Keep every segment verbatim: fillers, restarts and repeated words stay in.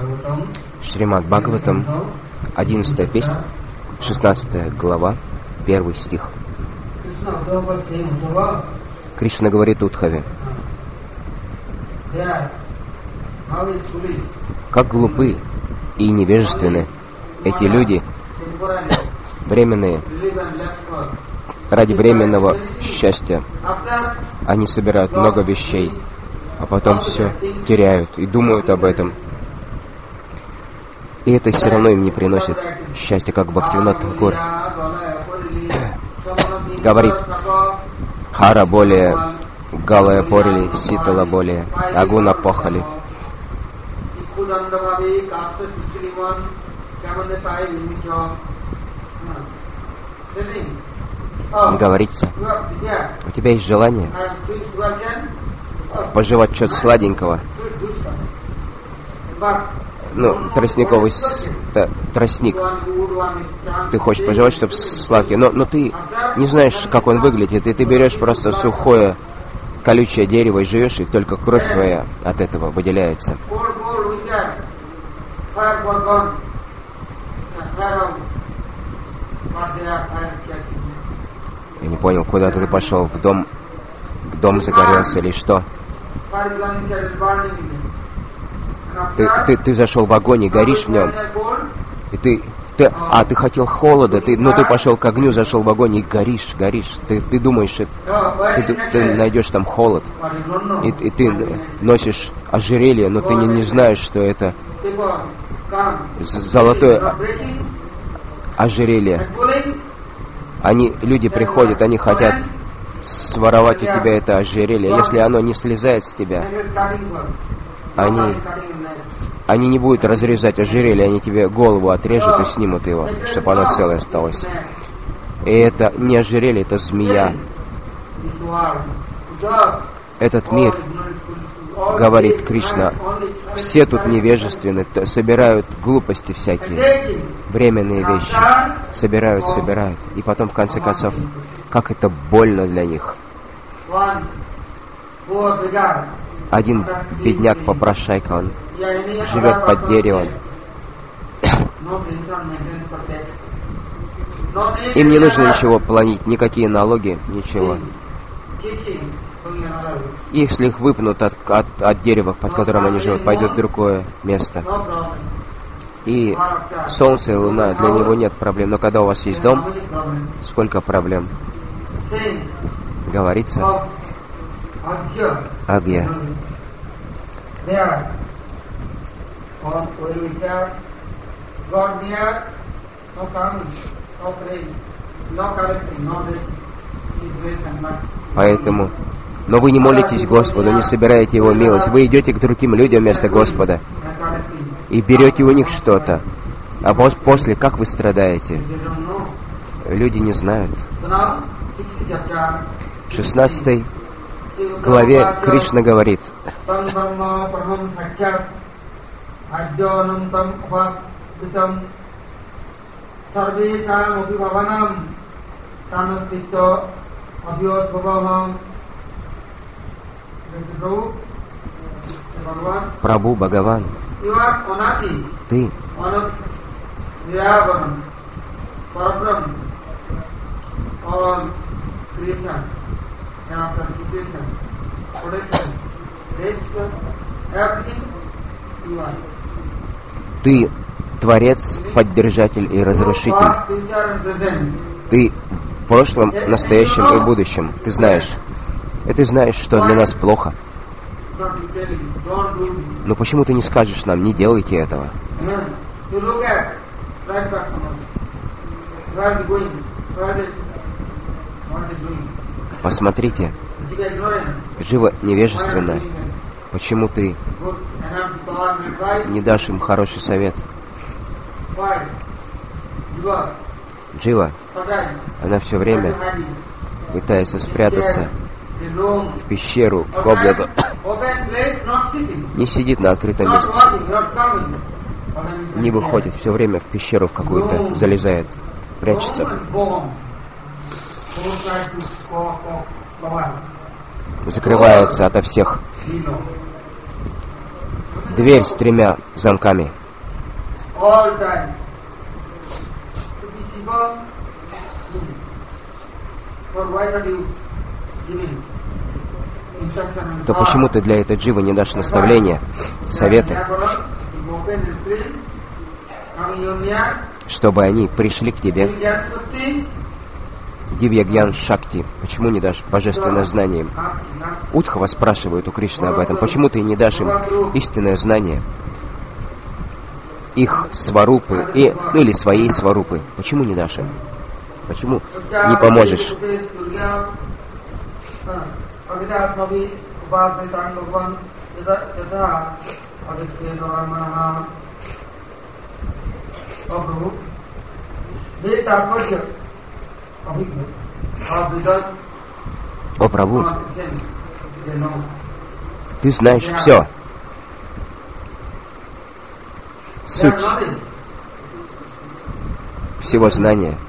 Шримад Бхагаватам, одиннадцатая песня, шестнадцатая глава, первый стих. Кришна говорит Удхаве: как глупы и невежественны эти люди, временные, ради временного счастья. Они собирают много вещей, а потом все теряют и думают об этом. И это все равно им не приносит счастья, как Бхактивинод Тхакур говорит: Хара более, Галая порили, Ситала более, Агуна похали. Говорится: у тебя есть желание пожевать что-то сладенького, ну, тростниковый т- тростник. Ты хочешь пожевать, чтобы сладкий, но, но ты не знаешь, как он выглядит, и ты берешь просто сухое, колючее дерево и живешь, и только кровь твоя от этого выделяется. Я не понял, куда ты пошел, в дом, дом загорелся или что? Ты, ты, ты зашел в огонь и горишь в нем. И ты, ты, а, ты хотел холода, ты, но ты пошел к огню, зашел в огонь и горишь, горишь. Ты, ты думаешь, ты, ты найдешь там холод. И, и ты носишь ожерелье, но ты не, не знаешь, что это золотое ожерелье. Они, люди приходят, они хотят своровать у тебя это ожерелье. Если оно не слезает с тебя, они, они не будут разрезать ожерелье, они тебе голову отрежут и снимут его, чтобы оно целое осталось. И это не ожерелье, это змея. Этот мир, говорит Кришна, все тут невежественны, собирают глупости всякие, временные вещи, собирают, собирают, и потом в конце концов, как это больно для них. Один бедняк-попрошайка, он живет под деревом. Им не нужно ничего платить, никакие налоги, ничего. Если их выпнут от, от, от дерева, под которым они живут, пойдет в другое место. И солнце и луна, для него нет проблем. Но когда у вас есть дом, сколько проблем? Говорится: Агья. Поэтому, но вы не молитесь Господу, не собираете Его милость. Вы идете к другим людям вместо Господа и берете у них что-то. А после, как вы страдаете? Люди не знают. В шестнадцатой главе Кришна говорит: Прабху Бхагаван, ты ты Творец, Поддержатель и Разрушитель. Ты в прошлом, настоящем и будущем. Ты знаешь. И ты знаешь, что для нас плохо. Но почему ты не скажешь нам: не делайте этого? Посмотрите, живо невежественно. Почему ты не дашь им хороший совет? Джива, она все время пытается спрятаться в пещеру, в комнату. Не сидит на открытом месте. Не выходит, все время в пещеру в какую-то залезает, прячется. Закрывается ото всех. Дверь с тремя замками. то почему ты для этой дживы не дашь наставления, советы, чтобы они пришли к тебе? Дивья-гьян Шакти. Почему не дашь божественное знание им? Удхава спрашивает у Кришны об этом. Почему ты не дашь им истинное знание? Их сварупы, и, ну или своей сварупы. Почему не дашь им? Почему не поможешь? О, Прабху, ты знаешь все. Суть всего знания.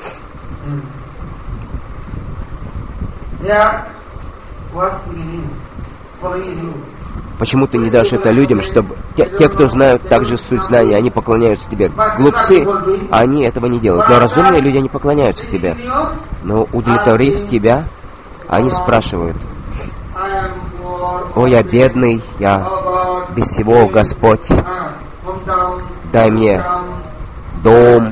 Почему ты не дашь это людям, чтобы те, те, кто знают также суть знания, они поклоняются тебе? Глупцы, они этого не делают. Но разумные люди, они поклоняются тебе. Но удовлетворив тебя, они спрашивают: «О, я бедный, я без всего, Господь, дай мне дом,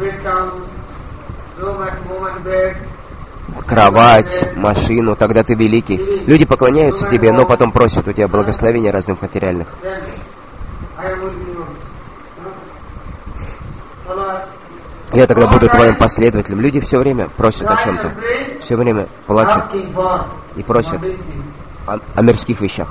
кровать, машину, тогда ты великий». Люди поклоняются тебе, но потом просят у тебя благословения разных материальных. Я тогда буду твоим последователем. Люди все время просят о чем-то, все время плачут и просят о, о мирских вещах.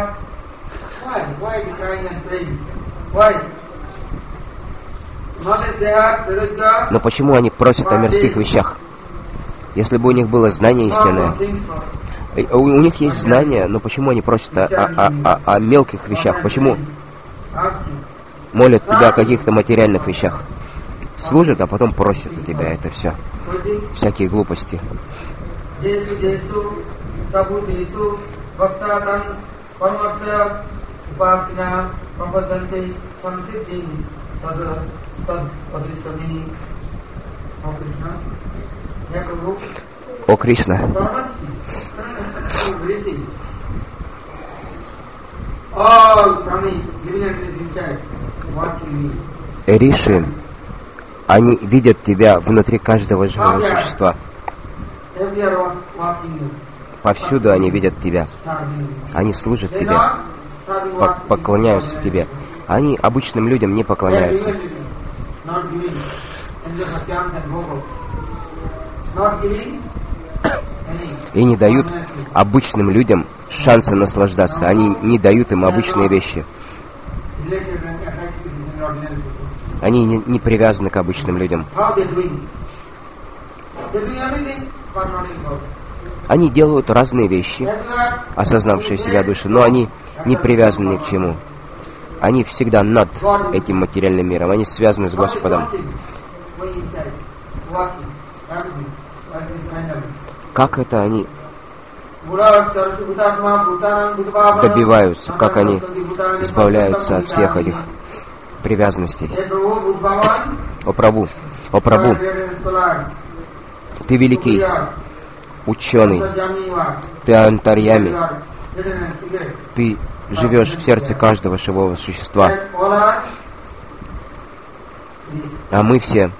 Но почему они просят о мирских вещах? Если бы у них было знание истинное, у, у них есть знание, но почему они просят о, о, о, о мелких вещах? Почему молят тебя о каких-то материальных вещах? Служат, а потом просят у тебя это все. Всякие глупости. О, Кришна, Риши, они видят тебя внутри каждого живого существа. Повсюду они видят тебя. Они служат тебе, поклоняются тебе. Они обычным людям не поклоняются. И не дают обычным людям шанса наслаждаться. Они не дают им обычные вещи. Они не, не привязаны к обычным людям. Они делают разные вещи, осознавшие себя души, но они не привязаны ни к чему. Они всегда над этим материальным миром. Они связаны с Господом. Как это они добиваются, как они избавляются от всех этих привязанностей? О Прабху, о Прабху, ты великий ученый, ты Антарьями, ты живешь в сердце каждого живого существа, а мы все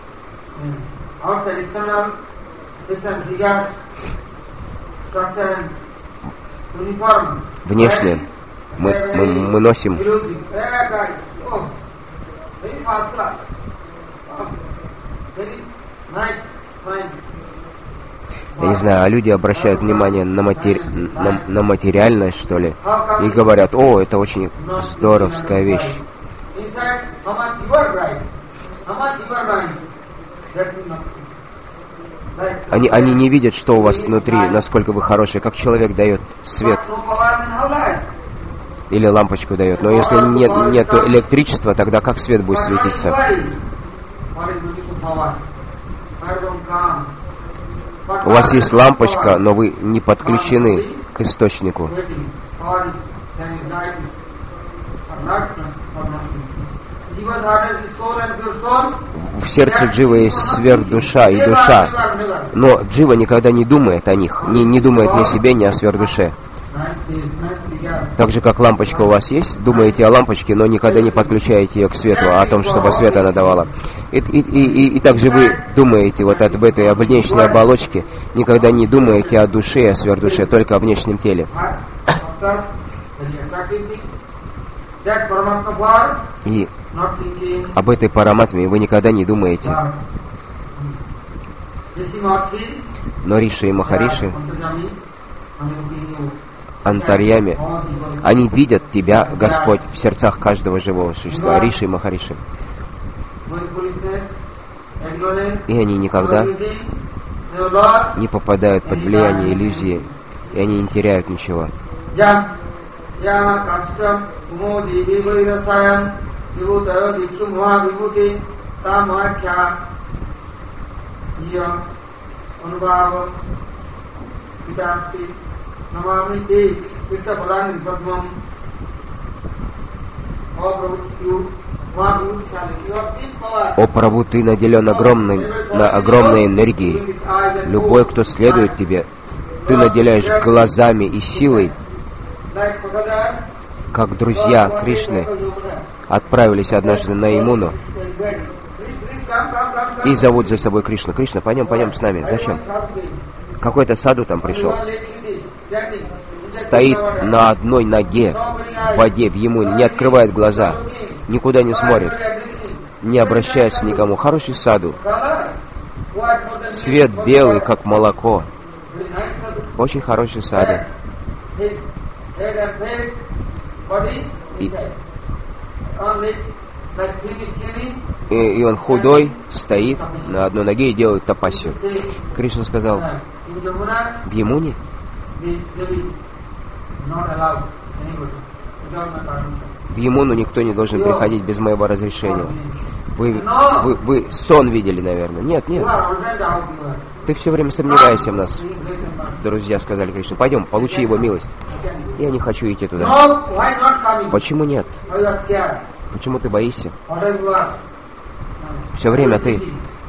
внешне мы, мы, мы носим я не знаю, а люди обращают внимание на, матери... на, на материальное, что ли, и говорят: о, это очень здоровская вещь. Они, они не видят, что у вас внутри, насколько вы хорошие, как человек дает свет или лампочку дает. Но если нет, нет электричества, тогда как свет будет светиться? У вас есть лампочка, но вы не подключены к источнику. В сердце Джива есть сверхдуша и душа, но Джива никогда не думает о них, не, не думает ни о себе, ни о сверхдуше. Так же, как лампочка у вас есть, думаете о лампочке, но никогда не подключаете ее к свету, о том, чтобы свет она давала. И, и, и, и также вы думаете вот об этой внешней оболочке, никогда не думаете о душе и о сверхдуше, только о внешнем теле. И об этой параматме вы никогда не думаете. Но Риши и Махариши, Антарьями, они видят Тебя, Господь, в сердцах каждого живого существа, Риши и Махариши. И они никогда не попадают под влияние иллюзии, и они не теряют ничего. О Прабху, Ты наделен огромной, на огромной энергией. Любой, кто следует Тебе, Ты наделяешь глазами и силой, как друзья Кришны отправились однажды на Ямуну и зовут за собой Кришну. Кришна, пойдем, пойдем с нами. Зачем? Какой-то саду там пришел. Стоит на одной ноге в воде, в Ямуне, не открывает глаза, никуда не смотрит, не обращаясь к никому. Хороший саду. Цвет белый, как молоко. Очень хороший саду. И, и, и он худой, стоит на одной ноге и делает тапасию. Кришна сказал, в Ямуне в Ямуну никто не должен приходить без моего разрешения. Вы, вы, вы сон видели, наверное. Нет, нет. Ты все время сомневаешься в нас. Друзья сказали Кришне, пойдем, получи его милость. Я не хочу идти туда. Почему нет? Почему ты боишься? Все время ты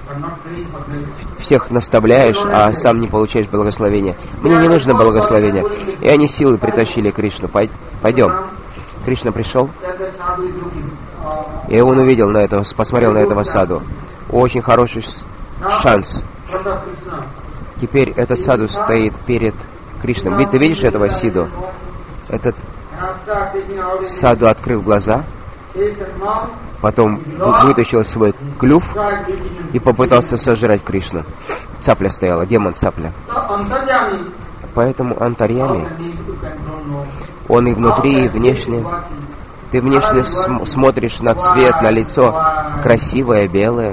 всех наставляешь, а сам не получаешь благословения. Мне не нужно благословения. И они силой притащили Кришну. Пойдем. Кришна пришел, и он увидел на этого, посмотрел на этого саду. Очень хороший шанс. Теперь этот саду стоит перед Кришной. Ведь ты видишь этого сиду? Этот саду открыл глаза, потом вытащил свой клюв и попытался сожрать Кришну. Цапля стояла, демон цапля. Поэтому Антарьями, он и внутри, и внешне. Ты внешне см- смотришь на цвет, на лицо, красивое, белое,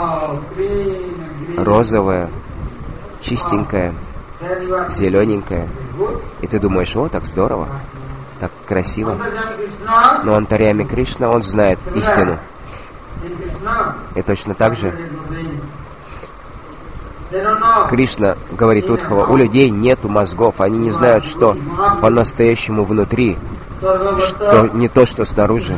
розовое, чистенькое, зелененькое. И ты думаешь, о, так здорово, так красиво. Но Антарьями Кришна, он знает истину. И точно так же Кришна говорит Удхава, у людей нету мозгов, они не знают, что по-настоящему внутри, что не то, что снаружи.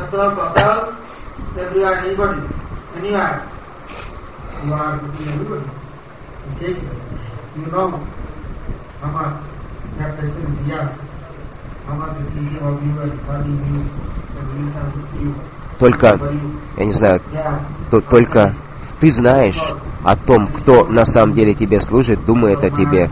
Только, я не знаю, то, только ты знаешь о том, кто на самом деле тебе служит, думает о тебе.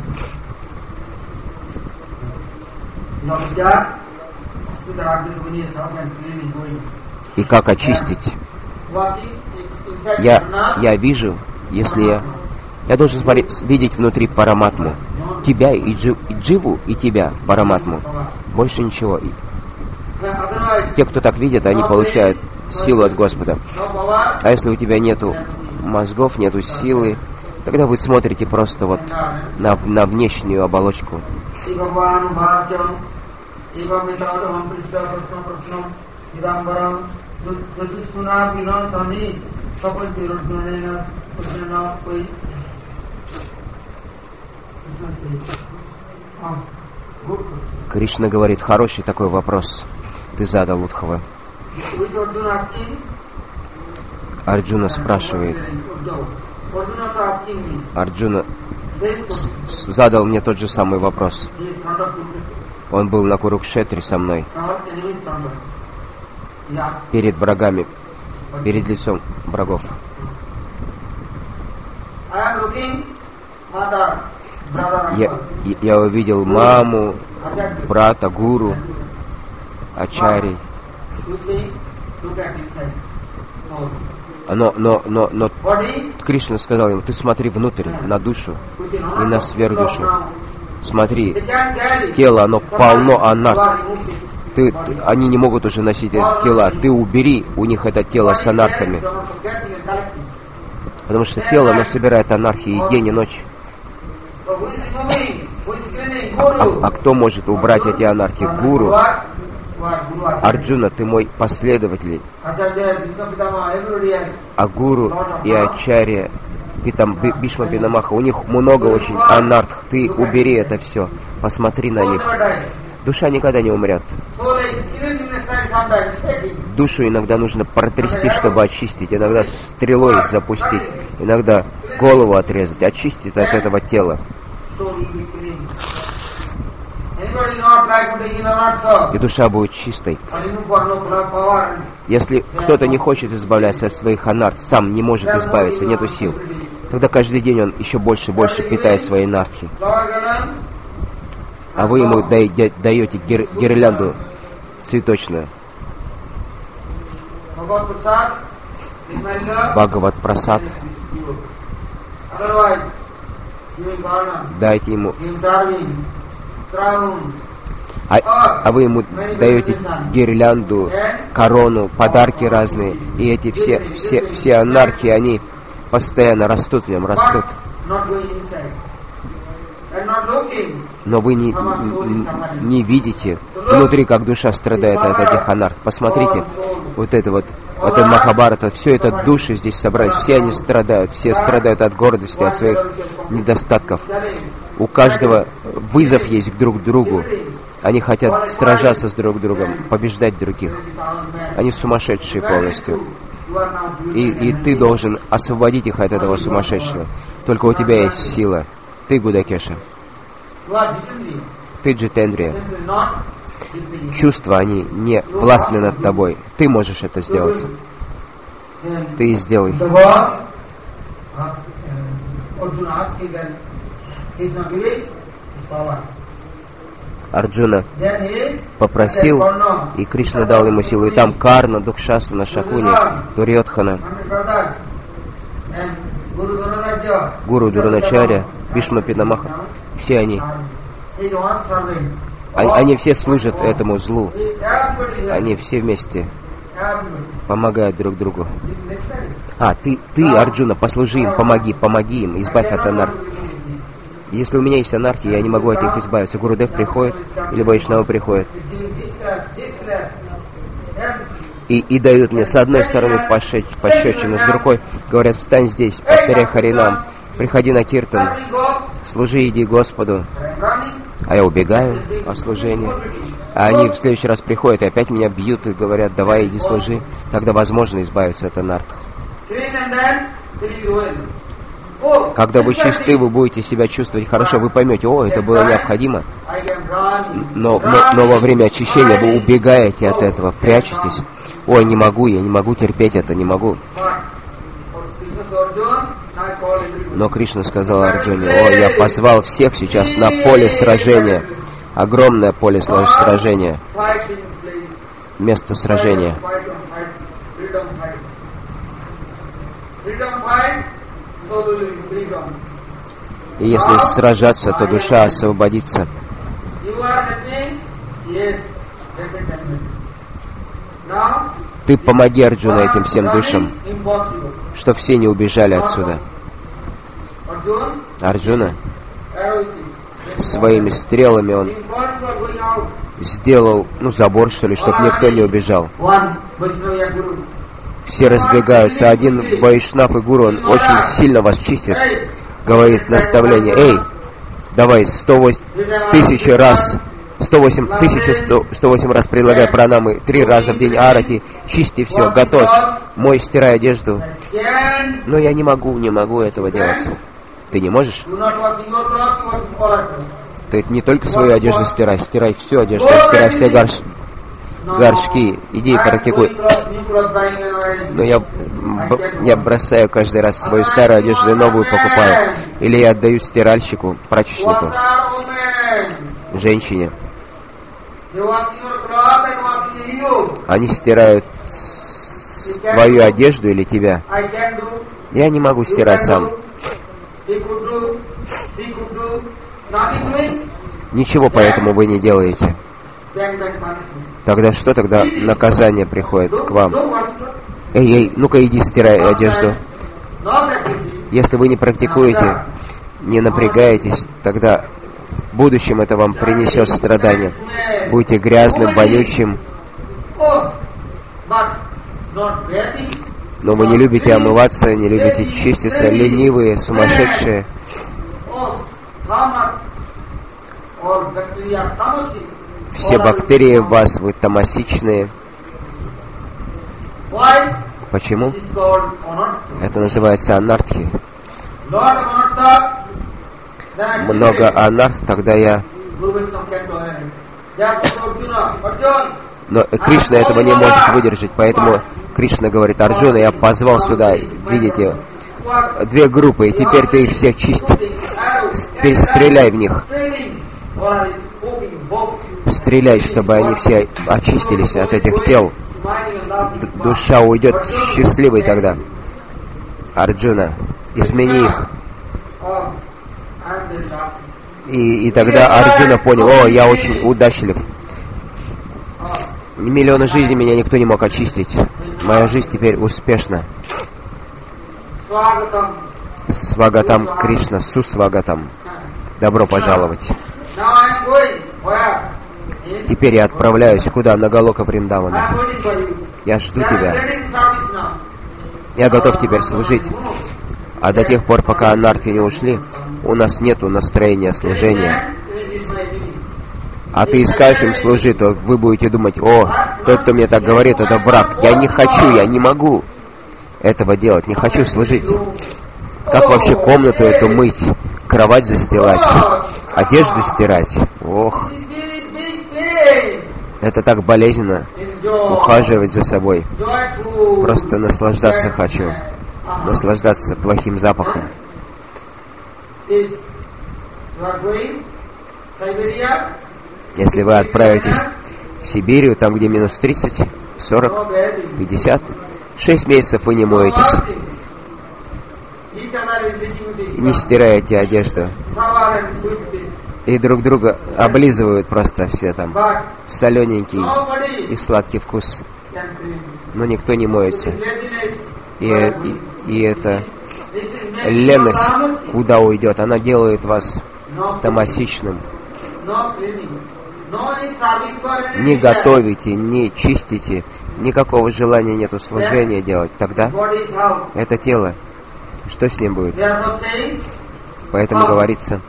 И как очистить. Я, я вижу, если я... Я должен смотреть, видеть внутри параматму. Тебя и, джи, и Дживу, и тебя, параматму. Больше ничего. И те, кто так видят, они получают силу от Господа. А если у тебя нету мозгов, нету силы, тогда вы смотрите просто вот на, на внешнюю оболочку. Кришна говорит, хороший такой вопрос ты задал, Удхава. Арджуна спрашивает, Арджуна задал мне тот же самый вопрос. Он был на Курукшетре со мной, перед врагами, перед лицом врагов. Я, я увидел маму, брата, гуру, ачари. Но, но, но, но Кришна сказал ему, ты смотри внутрь, на душу и на сверхдушу. Смотри, тело, оно полно анарх. Ты, ты, они не могут уже носить эти тела. Ты убери у них это тело с анархами. Потому что тело, оно собирает анархии и день, и ночь. А, а кто может убрать эти анархии? Гуру. Арджуна, ты мой последователь. А гуру и ачарья, Питам, Бишма Питамаха, у них много очень анарх. Ты убери это все. Посмотри на них. Душа никогда не умрет. Душу иногда нужно протрясти, чтобы очистить. Иногда стрелой запустить. Иногда голову отрезать. Очистить от этого тела. И душа будет чистой. Если кто-то не хочет избавляться от своих анарх, сам не может избавиться, нету сил, тогда каждый день он еще больше и больше питает свои анархи. А вы ему даете гир, гирлянду цветочную. Бхагават Прасад. Дайте ему. А, а вы ему даете гирлянду, корону, подарки разные. И эти все, все, все анархии, они постоянно растут в нем, растут. Но вы не, не, не видите внутри, как душа страдает от этих анарх. Посмотрите, вот это вот, вот это Махабхарата, все это души здесь собрались, все они страдают, все страдают от гордости, от своих недостатков. У каждого вызов есть друг к другу. Они хотят сражаться с друг другом, побеждать других. Они сумасшедшие полностью. И, и ты должен освободить их от этого сумасшедшего. Только у тебя есть сила. Ты Гудакеша. Ты Джитендрия. Чувства, они не властны над тобой. Ты можешь это сделать. Ты и сделай. Арджуна попросил, и Кришна дал ему силу. И там Карна, Дукшасана, Шакуни, Дурьодхана, Гуру Дураначарья, Бишма Питамаха, все они. они. Они все служат этому злу. Они все вместе помогают друг другу. А, ты, ты, Арджуна, послужи им, помоги, помоги им, избавь от анархии. Если у меня есть анархия, я не могу от них избавиться. Гурудев приходит, или Вайшнава приходит. И, и дают мне с одной стороны пощечину, с другой говорят, встань здесь, повторяй Харинам, приходи на киртан, служи, иди Господу. А я убегаю от служения. А они в следующий раз приходят и опять меня бьют и говорят, давай иди служи. Тогда возможно избавиться от анархии. Когда вы чисты, вы будете себя чувствовать хорошо, вы поймете, о, это было необходимо. Но, но, но во время очищения вы убегаете от этого, прячетесь. Ой, не могу, я не могу терпеть это, не могу. Но Кришна сказал Арджуне, о, я позвал всех сейчас на поле сражения. Огромное поле сражения. Место сражения. И если сражаться, то душа освободится. Ты помоги, Арджуна, этим всем душам, что все не убежали отсюда. Арджуна своими стрелами он сделал, ну, забор, что ли, чтобы никто не убежал. Все разбегаются. Один Вайшнав и Гуру, он очень сильно вас чистит. Говорит наставление, эй, давай сто тысяч раз сто восемь, тысяча сто восемь раз предлагай пранамы, три раза в день арати, чисти все, готовь, мой, стирай одежду. Но я не могу, не могу этого делать. Ты не можешь? Ты не только свою одежду стирай, стирай всю одежду, стирай все горш... горшки, иди и практикуй. Но я, я бросаю каждый раз свою старую одежду и новую покупаю. Или я отдаю стиральщику, прачечнику, женщине. Они стирают твою одежду или тебя. Я не могу стирать сам. Ничего поэтому вы не делаете. Тогда что? Тогда наказание приходит к вам. Эй, эй, ну-ка иди стирай одежду. Если вы не практикуете, не напрягаетесь, тогда в будущем это вам принесет страдания. Будете грязным, вонючим. Но вы не любите омываться, не любите чиститься, ленивые, сумасшедшие. Все бактерии в вас, вы тамасичные. Почему? Это называется анартхи. Много анарх, тогда я... Но Кришна этого не может выдержать, поэтому Кришна говорит: Арджуна, я позвал сюда, видите, две группы, и теперь ты их всех чисти. Стреляй в них. Стреляй, чтобы они все очистились от этих тел. Д- душа уйдет счастливой тогда. Арджуна, измени их. И, и тогда Арджуна понял: о, я очень удачлив. Миллионы жизней меня никто не мог очистить. Моя жизнь теперь успешна. Свагатам Кришна, Сусвагатам. Добро пожаловать. Теперь я отправляюсь куда? На Галока Вриндавана. Я жду тебя. Я готов теперь служить. А до тех пор, пока анархи не ушли, у нас нету настроения служения. А ты скажешь им служи, то вы будете думать: о, тот, кто мне так говорит, это враг. Я не хочу, я не могу этого делать, не хочу служить. Как вообще комнату эту мыть, кровать застилать, одежду стирать? Ох, это так болезненно, ухаживать за собой. Просто наслаждаться хочу, наслаждаться плохим запахом. Если вы отправитесь в Сибирь, там где минус тридцать, сорок, пятьдесят, шесть месяцев вы не моетесь, не стираете одежду, и друг друга облизывают просто все там, солененький и сладкий вкус, но никто не моется. И, и, и эта леность куда уйдет? Она делает вас тамасичным. Не готовите, не чистите, никакого желания нету служения делать. Тогда это тело, что с ним будет? Поэтому говорится: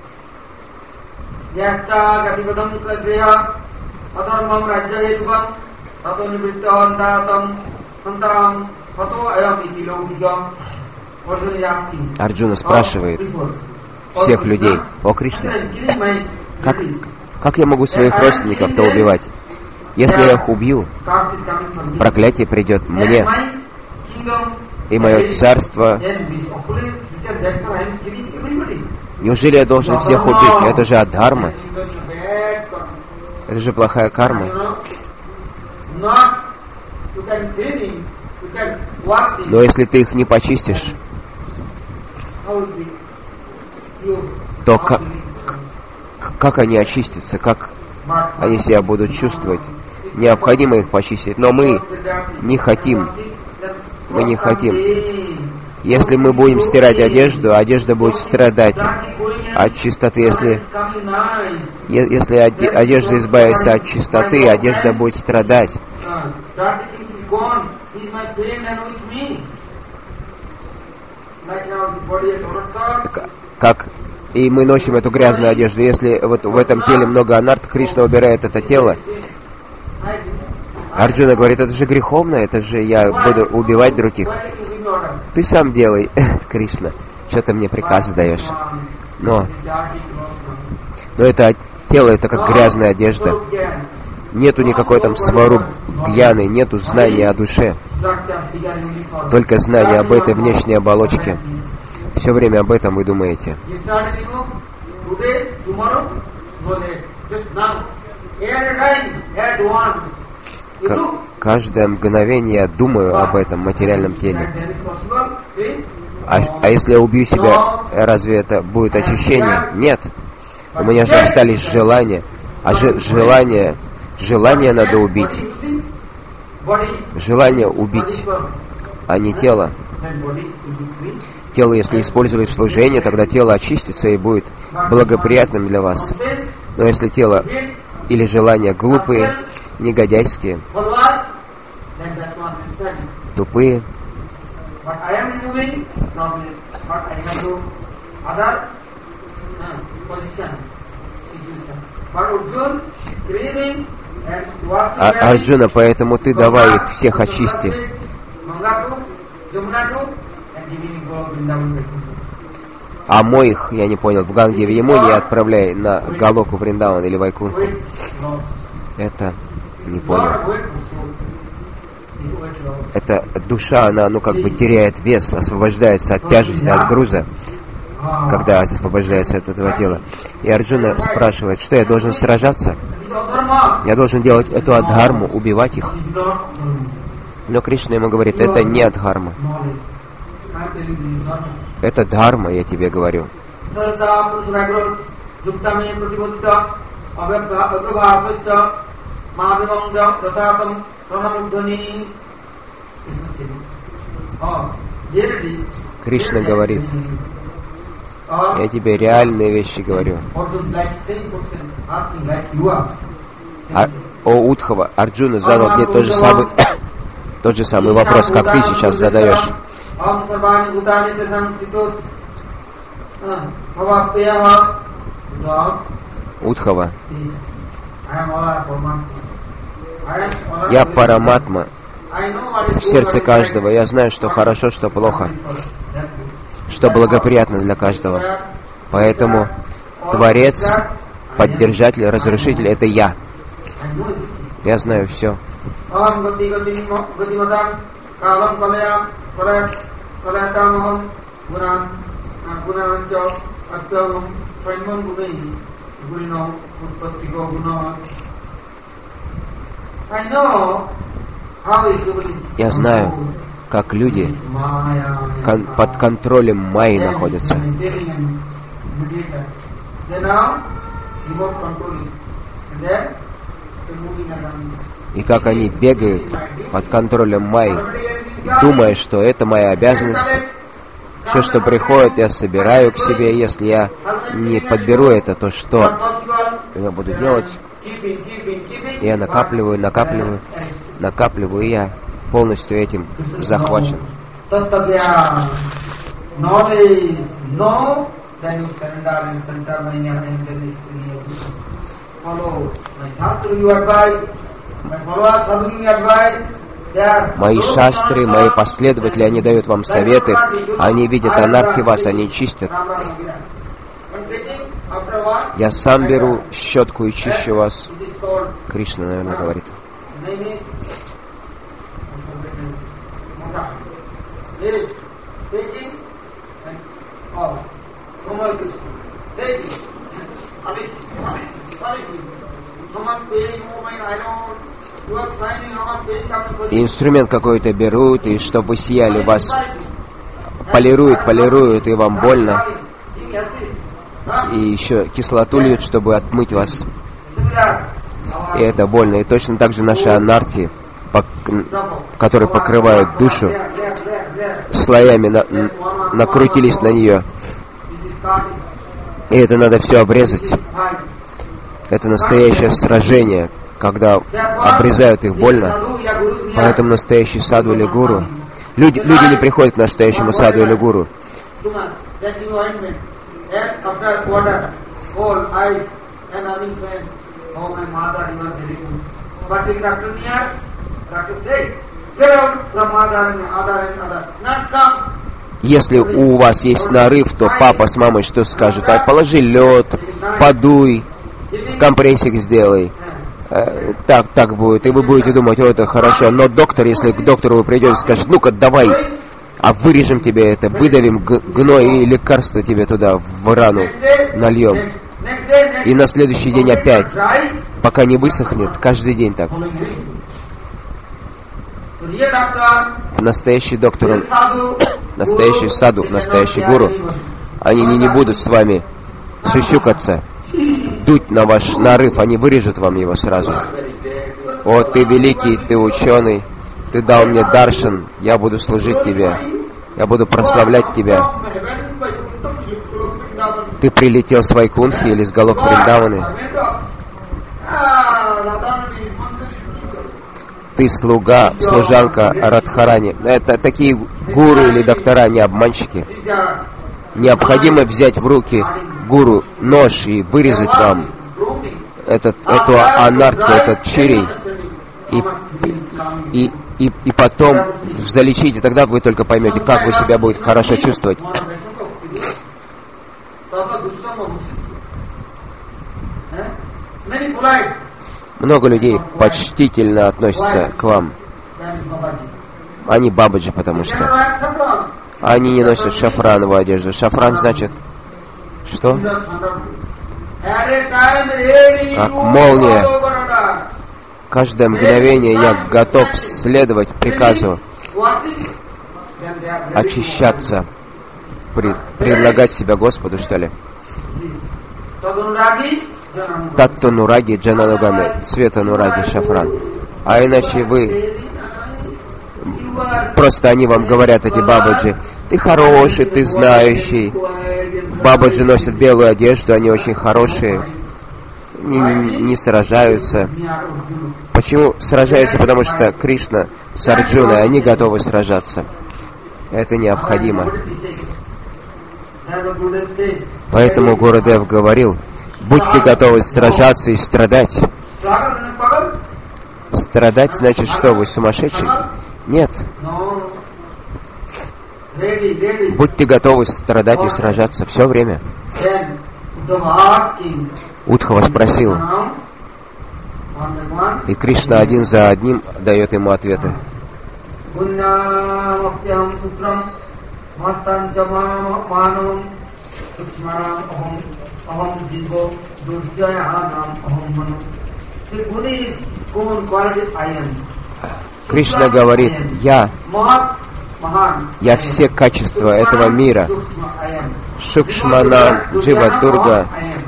Арджуна спрашивает всех людей: о Кришна, как, как я могу своих родственников-то убивать? Если я их убью, проклятие придет мне, и мое царство. Неужели я должен всех убить? Это же адхарма. Это же плохая карма. Но если ты их не почистишь, то как, как они очистятся, как они себя будут чувствовать? Необходимо их почистить, но мы не хотим. Мы не хотим. Если мы будем стирать одежду, одежда будет страдать от чистоты. Если, если одежда избавится от чистоты, одежда будет страдать. Как и мы носим эту грязную одежду. Если вот в этом теле много анарт, Кришна убирает это тело. Арджуна говорит, это же греховно, это же я буду убивать других. Ты сам делай, Кришна. Что ты мне приказы даешь? Но, но это тело, это как грязная одежда. Нету никакой там сваруб гьяны, нету знания о душе. Только знание об этой внешней оболочке. Все время об этом вы думаете. К- каждое мгновение я думаю об этом материальном теле. А, а если я убью себя, разве это будет очищение? Нет. У меня же остались желания. А же, желание, желание надо убить. Желание убить, а не тело. Тело, если использовать в служении, тогда тело очистится и будет благоприятным для вас. Но если тело или желания глупые, негодяйские, тупые, а, Арджуна, поэтому ты давай их всех очисти. А мой их, я не понял, в Ганге в Ямуне отправляй на Галоку, Вриндаван или Вайкунху. Это не понял. Это душа, она, ну, как бы теряет вес, освобождается от тяжести, от груза, когда освобождается от этого тела. И Арджуна спрашивает, что я должен сражаться? Я должен делать эту адхарму, убивать их. Но Кришна ему говорит, это не адхарма. Это дхарма, я тебе говорю. Кришна говорит, я тебе реальные вещи говорю. А, о Удхава, Арджуна задал мне тот же самый, тот же самый вопрос, как ты сейчас задаешь. Удхава, я параматма в сердце каждого. Я знаю, что хорошо, что плохо, что благоприятно для каждого. Поэтому Творец, Поддержатель, Разрушитель — это я. Я знаю все. Я знаю, как люди кон- под контролем Майи находятся. И как они бегают под контролем Майи, думая, что это моя обязанность. Все, что приходит, я собираю к себе. Если я не подберу это, то что я буду делать? Я накапливаю, накапливаю, накапливаю, и я полностью этим захвачен. Мои шастры, мои последователи, они дают вам советы, они видят анархи вас, они чистят. Я сам беру щетку и чищу вас. Кришна, наверное, говорит. И инструмент какой-то берут, и чтобы вы сияли, вас полируют, полируют, и вам больно. И еще кислоту льют, чтобы отмыть вас. И это больно. И точно так же наши анархи, которые покрывают душу, слоями на, накрутились на нее. И это надо все обрезать. Это настоящее сражение, когда обрезают их больно. Поэтому настоящий саду или гуру. Люди, люди не приходят к настоящему саду или гуру. Если у вас есть нарыв, то папа с мамой что скажут? А положи лед, подуй, компрессик сделай. Э, так, так будет. И вы будете думать, о, это хорошо. Но доктор, если к доктору вы придете, скажет, ну-ка, давай, а вырежем тебе это, выдавим гной и лекарство тебе туда в рану нальем. И на следующий день опять, пока не высохнет, каждый день так. Настоящий доктор, он, настоящий саду, настоящий гуру, они не, не будут с вами сюсюкаться, дуть на ваш нарыв, они вырежут вам его сразу. О, ты великий, ты ученый, ты дал мне даршан, я буду служить тебе, я буду прославлять тебя. Ты прилетел с Вайкунхи или с Галок Вриндаваны. Ты слуга, служанка Радхарани. Это такие гуру или доктора, не обманщики. Необходимо взять в руки гуру нож и вырезать вам этот, эту анартку, этот чирей, и, и, и, и потом залечить, и тогда вы только поймете, как вы себя будете хорошо чувствовать. Много людей почтительно относятся к вам. Они бабаджи, потому что они не носят шафрановую одежду. Шафран значит что? Как молния. Каждое мгновение я готов следовать приказу, очищаться, при, предлагать себя Господу, что ли. Татто нураги джананугами, цвета нураги шафран. А иначе вы, просто они вам говорят, эти бабаджи, ты хороший, ты знающий. Бабаджи носят белую одежду, они очень хорошие, не, не сражаются. Почему сражаются? Потому что Кришна с Арджуной, они готовы сражаться. Это необходимо. Поэтому Гурудев говорил, будьте готовы сражаться и страдать. Страдать значит что? Вы сумасшедший? Нет. Будьте готовы страдать и сражаться все время. Удхава спросил, и Кришна один за одним дает ему ответы. Кришна говорит, я, я все качества этого мира. Шукшмана, Джива, Дурга.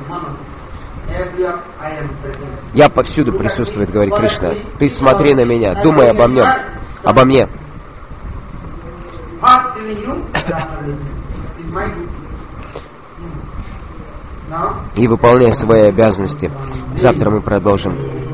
Я повсюду присутствует, говорит Кришна. Ты смотри на меня, думай обо мне, обо мне. И выполняй свои обязанности. Завтра мы продолжим.